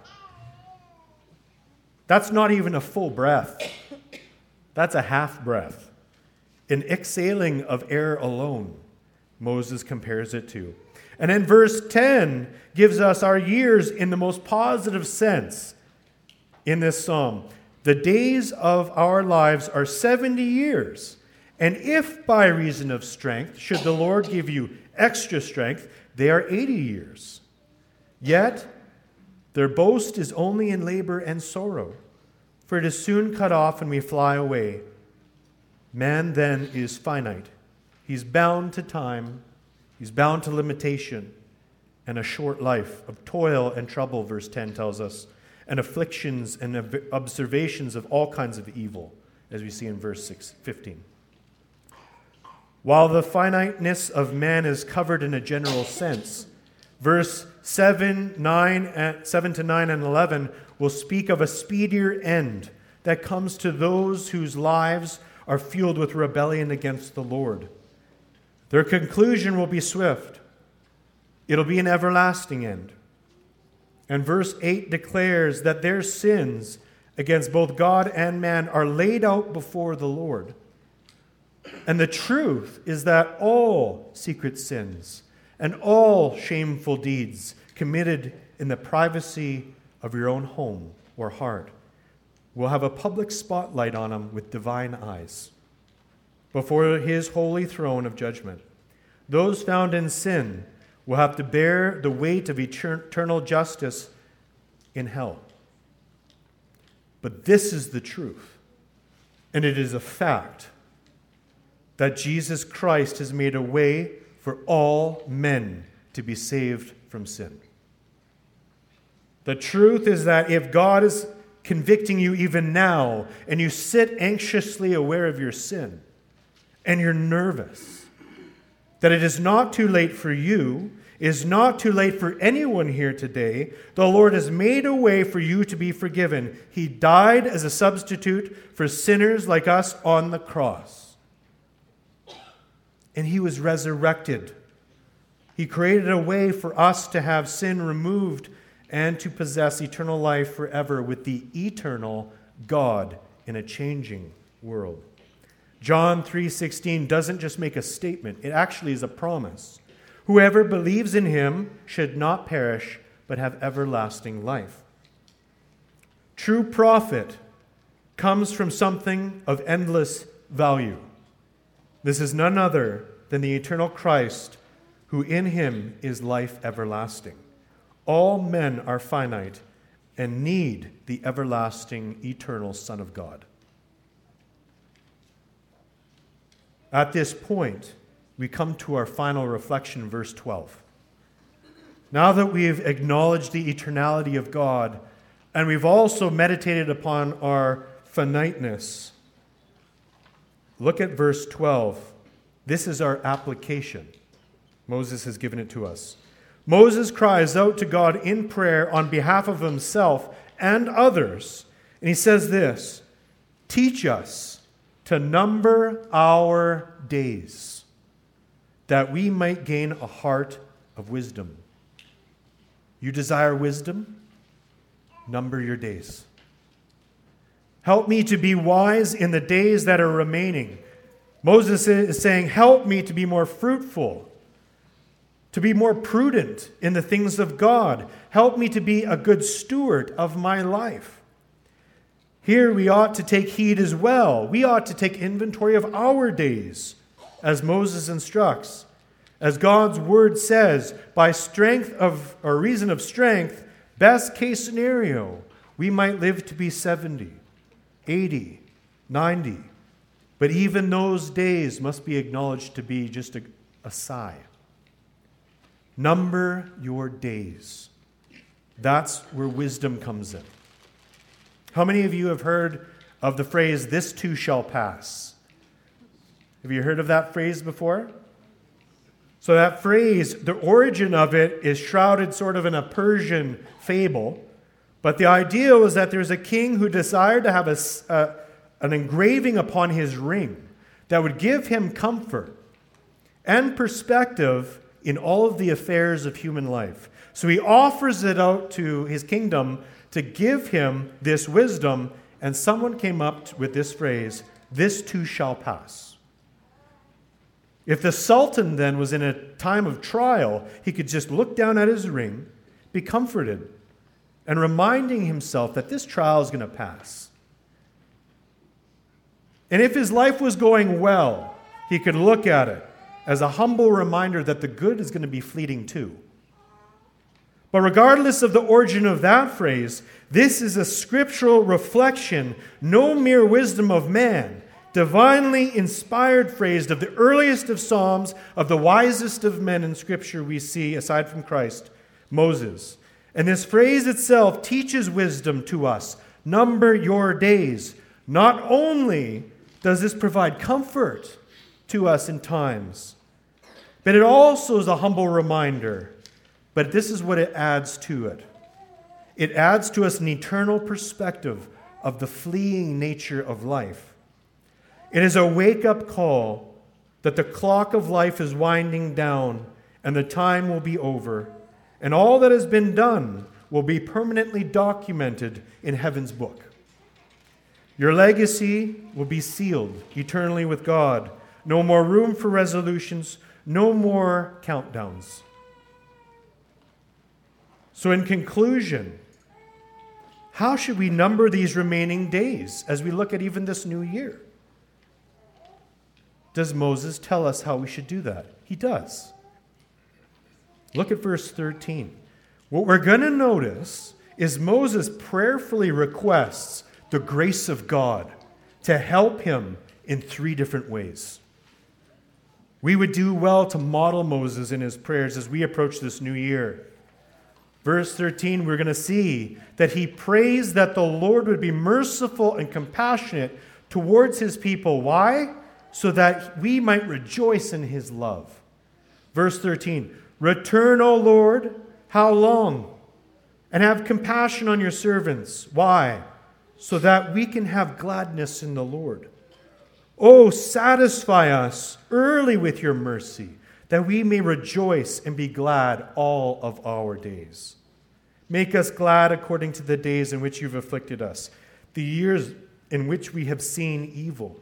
That's not even a full breath. That's a half breath. An exhaling of air alone, Moses compares it to. And then verse 10 gives us our years in the most positive sense in this psalm. The days of our lives are 70 years. And if by reason of strength, should the Lord give you extra strength, they are 80 years. Yet their boast is only in labor and sorrow, for it is soon cut off and we fly away. Man then is finite. He's bound to time. He's bound to limitation and a short life of toil and trouble, verse 10 tells us, and afflictions and observations of all kinds of evil, as we see in verse 15. While the finiteness of man is covered in a general sense, verse 7 to 9 and 11 will speak of a speedier end that comes to those whose lives are fueled with rebellion against the Lord. Their conclusion will be swift. It'll be an everlasting end. And verse 8 declares that their sins against both God and man are laid out before the Lord. And the truth is that all secret sins and all shameful deeds committed in the privacy of your own home or heart will have a public spotlight on them with divine eyes before his holy throne of judgment. Those found in sin will have to bear the weight of eternal justice in hell. But this is the truth, and it is a fact that Jesus Christ has made a way for all men to be saved from sin. The truth is that if God is convicting you even now, and you sit anxiously aware of your sin, and you're nervous, that it is not too late for you, is not too late for anyone here today. The Lord has made a way for you to be forgiven. He died as a substitute for sinners like us on the cross. And he was resurrected. He created a way for us to have sin removed and to possess eternal life forever with the eternal God in a changing world. John 3:16 doesn't just make a statement, it actually is a promise. Whoever believes in him should not perish, but have everlasting life. True profit comes from something of endless value. This is none other than the eternal Christ, who in him is life everlasting. All men are finite and need the everlasting, eternal Son of God. At this point, we come to our final reflection, verse 12. Now that we've acknowledged the eternality of God, and we've also meditated upon our finiteness, look at verse 12. This is our application. Moses has given it to us. Moses cries out to God in prayer on behalf of himself and others, and he says this, "Teach us to number our days, that we might gain a heart of wisdom." You desire wisdom? Number your days. Help me to be wise in the days that are remaining. Moses is saying, help me to be more fruitful, to be more prudent in the things of God. Help me to be a good steward of my life. Here we ought to take heed as well. We ought to take inventory of our days, as Moses instructs. As God's word says, by strength of, or reason of strength, best case scenario, we might live to be 70, 80, 90. But even those days must be acknowledged to be just a sigh. Number your days. That's where wisdom comes in. How many of you have heard of the phrase, this too shall pass? Have you heard of that phrase before? So that phrase, the origin of it is shrouded sort of in a Persian fable. But the idea was that there's a king who desired to have an engraving upon his ring that would give him comfort and perspective in all of the affairs of human life. So he offers it out to his kingdom to give him this wisdom, and someone came up with this phrase, this too shall pass. If the Sultan then was in a time of trial, he could just look down at his ring, be comforted, and reminding himself that this trial is going to pass. And if his life was going well, he could look at it as a humble reminder that the good is going to be fleeting too. But regardless of the origin of that phrase, this is a scriptural reflection, no mere wisdom of man, divinely inspired phrase of the earliest of Psalms, of the wisest of men in Scripture we see, aside from Christ, Moses. And this phrase itself teaches wisdom to us. Number your days. Not only does this provide comfort to us in times, but it also is a humble reminder. But this is what it adds to it. It adds to us an eternal perspective of the fleeting nature of life. It is a wake-up call that the clock of life is winding down and the time will be over, and all that has been done will be permanently documented in heaven's book. Your legacy will be sealed eternally with God. No more room for resolutions, no more countdowns. So in conclusion, how should we number these remaining days as we look at even this new year? Does Moses tell us how we should do that? He does. Look at verse 13. What we're going to notice is Moses prayerfully requests the grace of God to help him in 3 different ways. We would do well to model Moses in his prayers as we approach this new year. Verse 13, we're going to see that he prays that the Lord would be merciful and compassionate towards his people. Why? So that we might rejoice in his love. Verse 13, return, O Lord, how long? And have compassion on your servants. Why? So that we can have gladness in the Lord. Oh, satisfy us early with your mercy, that we may rejoice and be glad all of our days. Make us glad according to the days in which you've afflicted us, the years in which we have seen evil.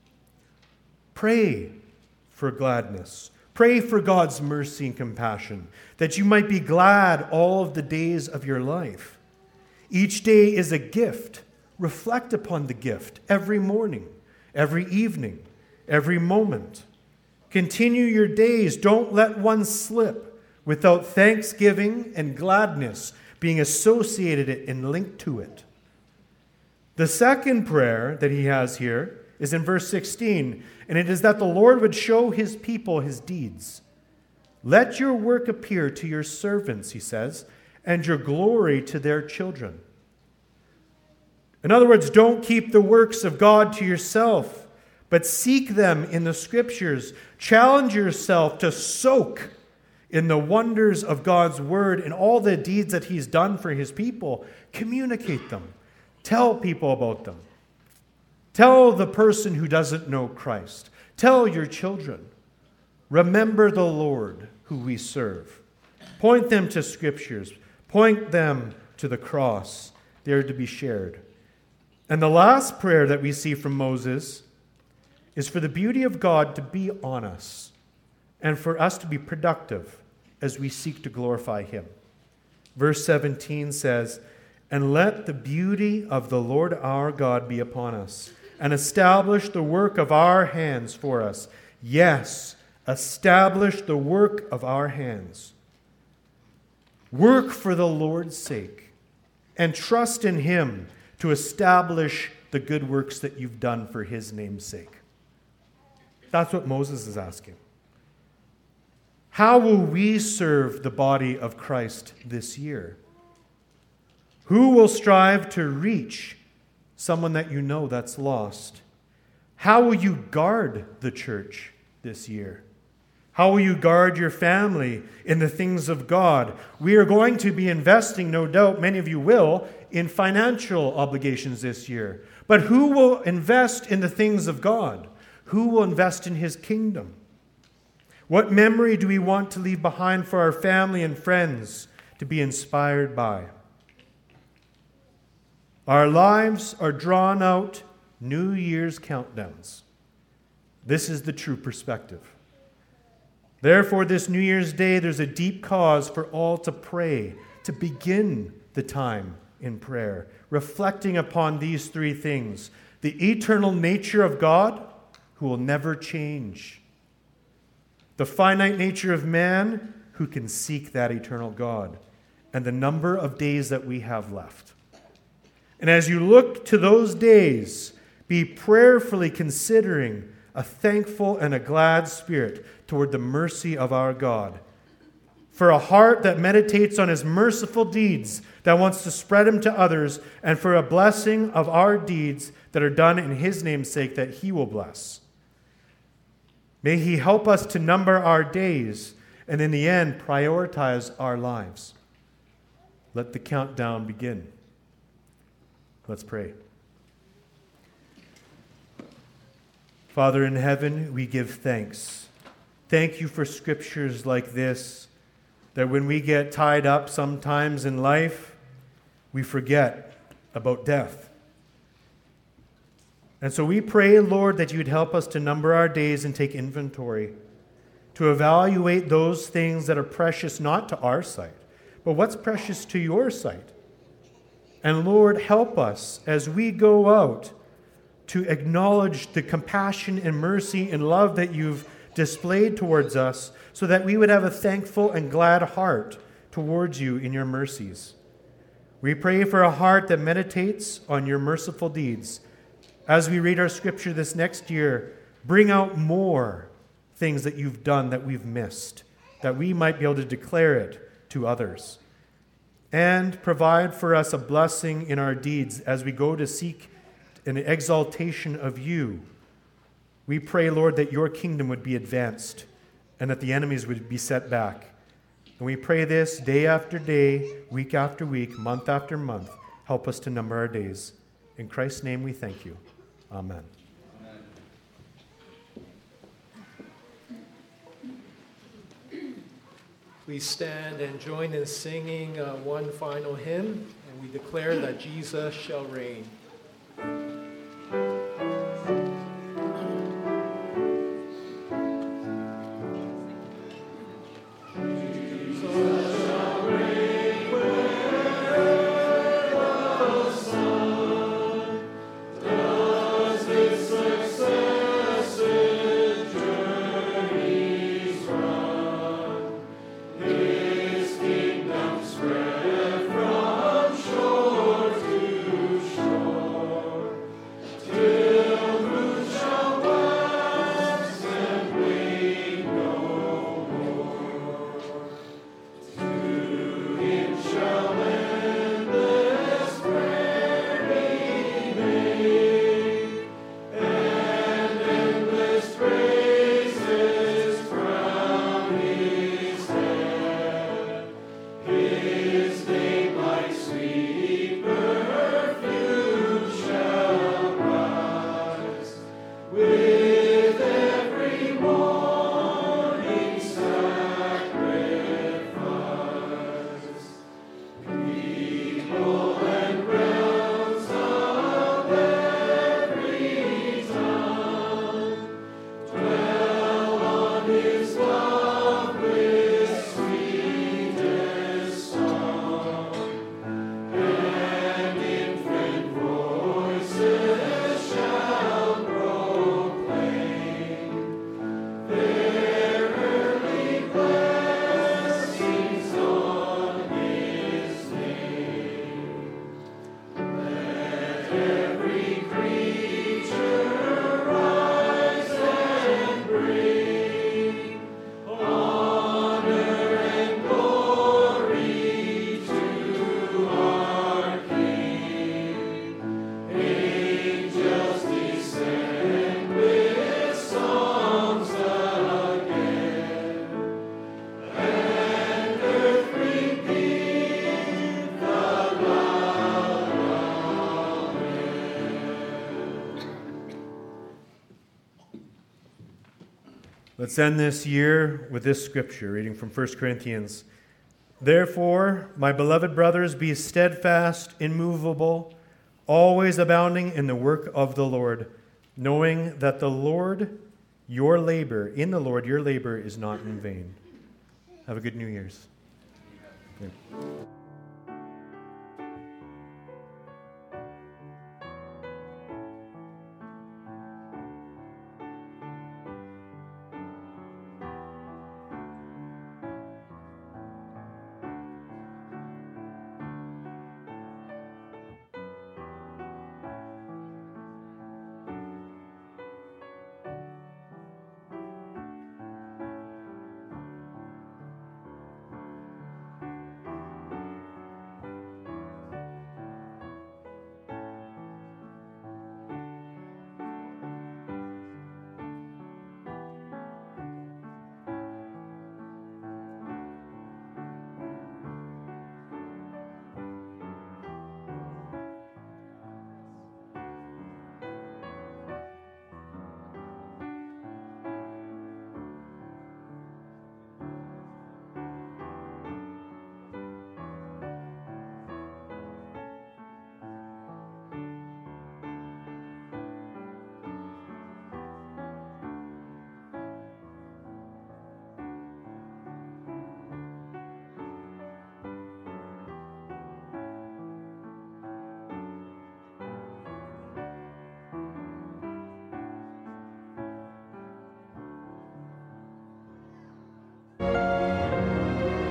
Pray for gladness. Pray for God's mercy and compassion, that you might be glad all of the days of your life. Each day is a gift. Reflect upon the gift every morning, every evening, every moment. Continue your days. Don't let one slip without thanksgiving and gladness being associated and linked to it. The second prayer that he has here is in verse 16, and it is that the Lord would show his people his deeds. Let your work appear to your servants, he says, and your glory to their children. In other words, don't keep the works of God to yourself, but seek them in the Scriptures. Challenge yourself to soak in the wonders of God's Word and all the deeds that he's done for his people. Communicate them. Tell people about them. Tell the person who doesn't know Christ. Tell your children. Remember the Lord who we serve. Point them to Scriptures. Point them to the cross. They are to be shared. And the last prayer that we see from Moses is for the beauty of God to be on us and for us to be productive as we seek to glorify him. Verse 17 says, "And let the beauty of the Lord our God be upon us, and establish the work of our hands for us." Yes, establish the work of our hands. Work for the Lord's sake, and trust in him to establish the good works that you've done for his name's sake. That's what Moses is asking. How will we serve the body of Christ this year? Who will strive to reach someone that you know that's lost? How will you guard the church this year? How will you guard your family in the things of God? We are going to be investing, no doubt, many of you will, in financial obligations this year. But who will invest in the things of God? Who will invest in his kingdom? What memory do we want to leave behind for our family and friends to be inspired by? Our lives are drawn out New Year's countdowns. This is the true perspective. Therefore, this New Year's Day, there's a deep cause for all to pray, to begin the time in prayer, reflecting upon these three things: the eternal nature of God, who will never change; the finite nature of man, who can seek that eternal God; and the number of days that we have left. And as you look to those days, be prayerfully considering a thankful and a glad spirit toward the mercy of our God. For a heart that meditates on his merciful deeds, that wants to spread them to others, and for a blessing of our deeds that are done in his name's sake, that he will bless. May he help us to number our days, and in the end, prioritize our lives. Let the countdown begin. Let's pray. Father in heaven, we give thanks. Thank you for scriptures like this, that when we get tied up sometimes in life, we forget about death. And so we pray, Lord, that you'd help us to number our days and take inventory, to evaluate those things that are precious not to our sight, but what's precious to your sight. And Lord, help us as we go out to acknowledge the compassion and mercy and love that you've displayed towards us, so that we would have a thankful and glad heart towards you in your mercies. We pray for a heart that meditates on your merciful deeds. As we read our scripture this next year, bring out more things that you've done that we've missed, that we might be able to declare it to others. And provide for us a blessing in our deeds as we go to seek an exaltation of you. We pray, Lord, that your kingdom would be advanced and that the enemies would be set back. And we pray this day after day, week after week, month after month. Help us to number our days. In Christ's name we thank you. Amen. Please stand and join in singing one final hymn, and we declare that Jesus shall reign. From shore to shore. Let's end this year with this scripture, reading from 1 Corinthians. Therefore, my beloved brothers, be steadfast, immovable, always abounding in the work of the Lord, knowing that the Lord, your labor is not in vain. Have a good New Year's. Okay.